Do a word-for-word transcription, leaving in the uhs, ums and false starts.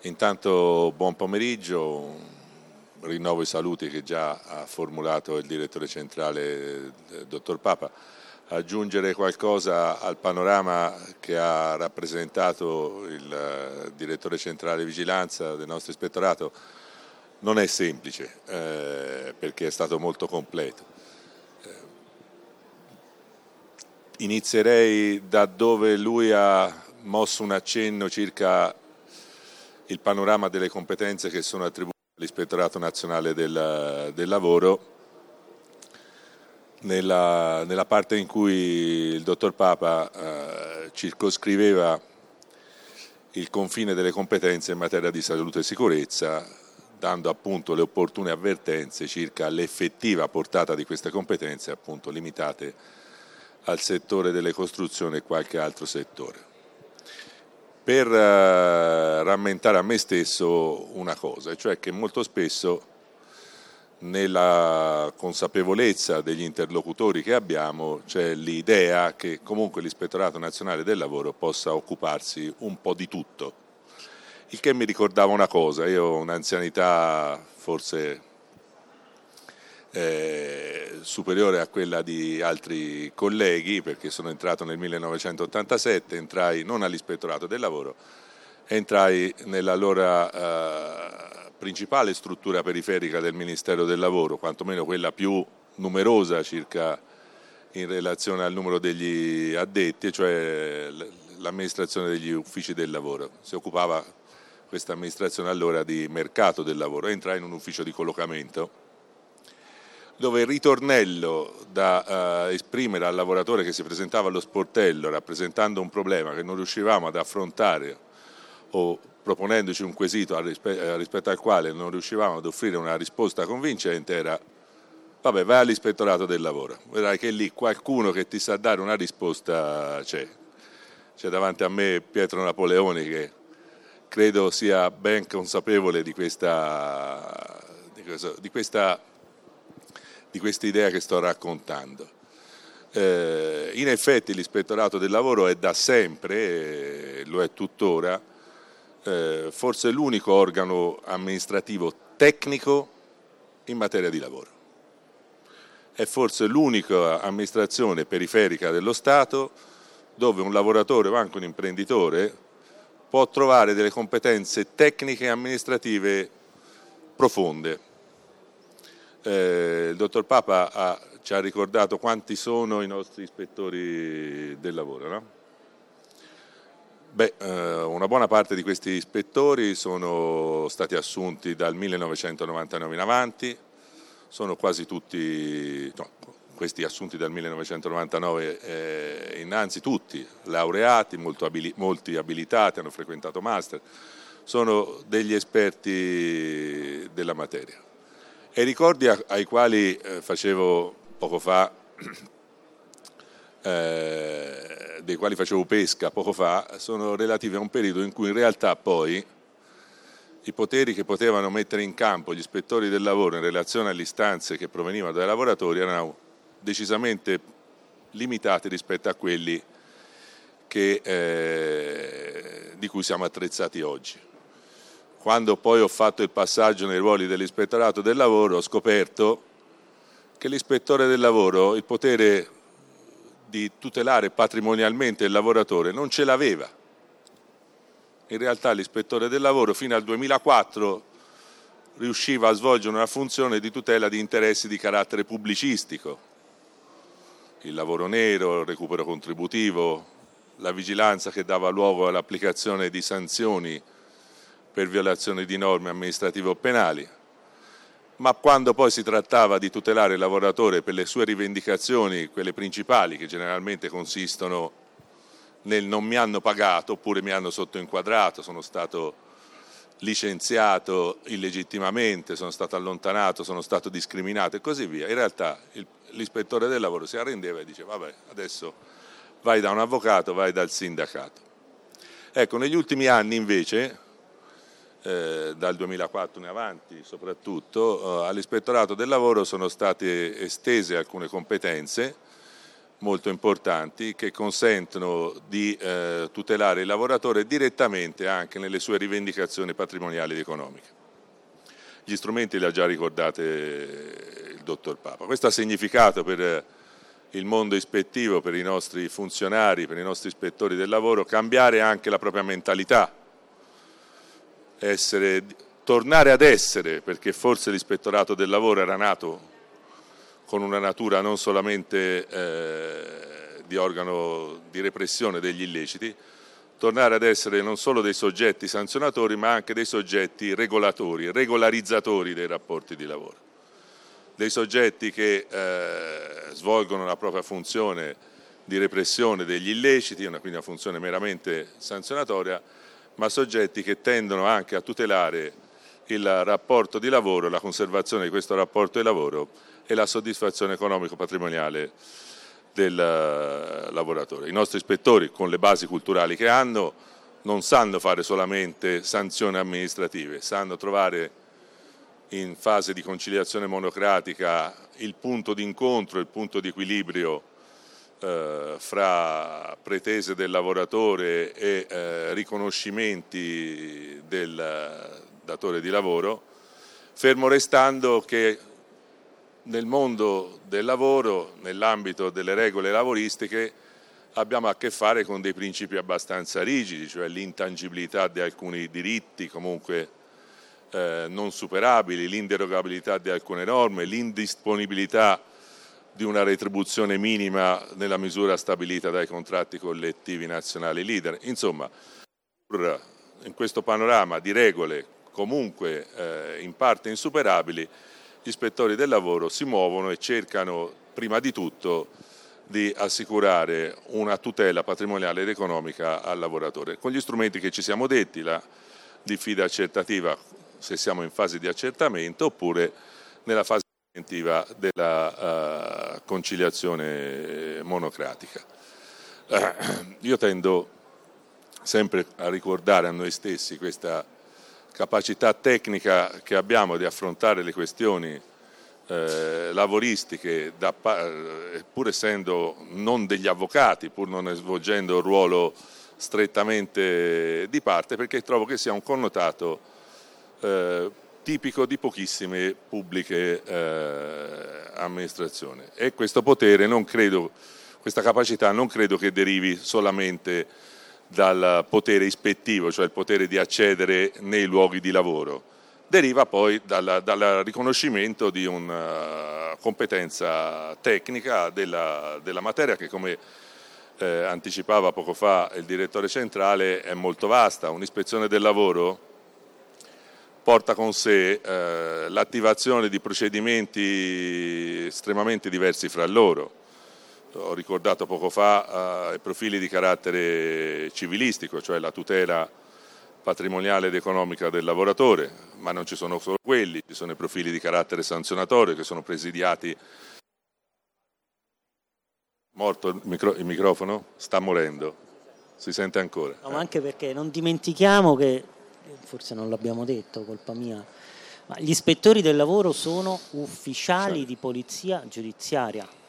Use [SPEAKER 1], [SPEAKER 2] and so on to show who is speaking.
[SPEAKER 1] Intanto buon pomeriggio, rinnovo i saluti che già ha formulato il direttore centrale, il dottor Papa. Aggiungere qualcosa al panorama che ha rappresentato il direttore centrale vigilanza del nostro ispettorato non è semplice, eh, perché è stato molto completo. Inizierei da dove lui ha mosso un accenno circa il panorama delle competenze che sono attribuite all'Ispettorato Nazionale del, del Lavoro, nella, nella parte in cui il dottor Papa eh, circoscriveva il confine delle competenze in materia di salute e sicurezza, dando appunto le opportune avvertenze circa l'effettiva portata di queste competenze, appunto limitate al settore delle costruzioni e qualche altro settore. Per uh, rammentare a me stesso una cosa, cioè che molto spesso nella consapevolezza degli interlocutori che abbiamo c'è l'idea che comunque l'Ispettorato Nazionale del Lavoro possa occuparsi un po' di tutto, il che mi ricordava una cosa. Io ho un'anzianità forse Eh, superiore a quella di altri colleghi, perché sono entrato nel millenovecentottantasette, entrai non all'Ispettorato del Lavoro, entrai nell'allora eh, principale struttura periferica del Ministero del Lavoro, quantomeno quella più numerosa circa in relazione al numero degli addetti, cioè l'amministrazione degli uffici del lavoro. Si occupava questa amministrazione allora di mercato del lavoro. Entrai in un ufficio di collocamento dove il ritornello da uh, esprimere al lavoratore che si presentava allo sportello rappresentando un problema che non riuscivamo ad affrontare o proponendoci un quesito rispe- rispetto al quale non riuscivamo ad offrire una risposta convincente era: vabbè, vai all'Ispettorato del Lavoro, vedrai che lì qualcuno che ti sa dare una risposta c'è. C'è davanti a me Pietro Napoleoni, che credo sia ben consapevole di questa, di questo, di questa di questa idea che sto raccontando. Eh, in effetti l'Ispettorato del Lavoro è da sempre, eh, lo è tuttora, eh, forse l'unico organo amministrativo tecnico in materia di lavoro. È forse l'unica amministrazione periferica dello Stato dove un lavoratore o anche un imprenditore può trovare delle competenze tecniche e amministrative profonde. Eh, il dottor Papa ha, ci ha ricordato quanti sono i nostri ispettori del lavoro, no? Beh, eh, una buona parte di questi ispettori sono stati assunti dal millenovecentonovantanove in avanti, sono quasi tutti, no, questi assunti dal millenovecentonovantanove eh, innanzi tutti laureati, molto abili, molti abilitati, hanno frequentato master, sono degli esperti della materia. E i ricordi ai quali eh, facevo poco fa, eh, dei quali facevo pesca poco fa, sono relativi a un periodo in cui in realtà poi i poteri che potevano mettere in campo gli ispettori del lavoro in relazione alle istanze che provenivano dai lavoratori erano decisamente limitati rispetto a quelli che, eh, di cui siamo attrezzati oggi. Quando poi ho fatto il passaggio nei ruoli dell'Ispettorato del Lavoro ho scoperto che l'ispettore del lavoro il potere di tutelare patrimonialmente il lavoratore non ce l'aveva. In realtà l'ispettore del lavoro fino al duemilaquattro riusciva a svolgere una funzione di tutela di interessi di carattere pubblicistico. Il lavoro nero, il recupero contributivo, la vigilanza che dava luogo all'applicazione di sanzioni per violazione di norme amministrative o penali, ma quando poi si trattava di tutelare il lavoratore per le sue rivendicazioni, quelle principali, che generalmente consistono nel non mi hanno pagato oppure mi hanno sottoinquadrato, sono stato licenziato illegittimamente, sono stato allontanato, sono stato discriminato e così via, in realtà il, l'ispettore del lavoro si arrendeva e diceva: vabbè, adesso vai da un avvocato, vai dal sindacato. Ecco, negli ultimi anni invece, Eh, dal duemilaquattro in avanti soprattutto, eh, all'Ispettorato del Lavoro sono state estese alcune competenze, molto importanti che consentono di eh, tutelare il lavoratore direttamente anche nelle sue rivendicazioni patrimoniali ed economiche. Gli strumenti li ha già ricordate il dottor Papa. Questo ha significato per il mondo ispettivo, per i nostri funzionari, per i nostri ispettori del lavoro, cambiare anche la propria mentalità, essere, tornare ad essere, perché forse l'ispettorato del lavoro era nato con una natura non solamente eh, di organo di repressione degli illeciti, tornare ad essere non solo dei soggetti sanzionatori ma anche dei soggetti regolatori, regolarizzatori dei rapporti di lavoro, dei soggetti che eh, svolgono la propria funzione di repressione degli illeciti, una, quindi una funzione meramente sanzionatoria, ma soggetti che tendono anche a tutelare il rapporto di lavoro, la conservazione di questo rapporto di lavoro e la soddisfazione economico-patrimoniale del lavoratore. I nostri ispettori, con le basi culturali che hanno, non sanno fare solamente sanzioni amministrative, sanno trovare in fase di conciliazione monocratica il punto di incontro, il punto di equilibrio eh, fra pretese del lavoratore e eh, riconoscimenti del datore di lavoro, fermo restando che nel mondo del lavoro, nell'ambito delle regole lavoristiche, abbiamo a che fare con dei principi abbastanza rigidi, cioè l'intangibilità di alcuni diritti comunque eh, non superabili, l'inderogabilità di alcune norme, l'indisponibilità di una retribuzione minima nella misura stabilita dai contratti collettivi nazionali leader. Insomma, in questo panorama di regole comunque eh, in parte insuperabili, gli ispettori del lavoro si muovono e cercano prima di tutto di assicurare una tutela patrimoniale ed economica al lavoratore, con gli strumenti che ci siamo detti, la diffida accertativa se siamo in fase di accertamento oppure nella fase preventiva della uh, conciliazione monocratica. Uh, io tendo sempre a ricordare a noi stessi questa capacità tecnica che abbiamo di affrontare le questioni eh, lavoristiche, da, eh, pur essendo non degli avvocati, pur non svolgendo un ruolo strettamente di parte, perché trovo che sia un connotato eh, tipico di pochissime pubbliche eh, amministrazioni. E questo potere non credo, questa capacità non credo che derivi solamente dal potere ispettivo, cioè il potere di accedere nei luoghi di lavoro, deriva poi dal, dal riconoscimento di una competenza tecnica della, della materia che, come eh, anticipava poco fa il direttore centrale, è molto vasta. Un'ispezione del lavoro porta con sé eh, l'attivazione di procedimenti estremamente diversi fra loro. Ho ricordato poco fa eh, i profili di carattere civilistico, cioè la tutela patrimoniale ed economica del lavoratore, ma non ci sono solo quelli, ci sono i profili di carattere sanzionatorio che sono presidiati. Morto il, micro... il microfono? Sta morendo, si sente ancora.
[SPEAKER 2] No, ma anche perché non dimentichiamo che, forse non l'abbiamo detto, colpa mia, ma gli ispettori del lavoro sono ufficiali di polizia giudiziaria.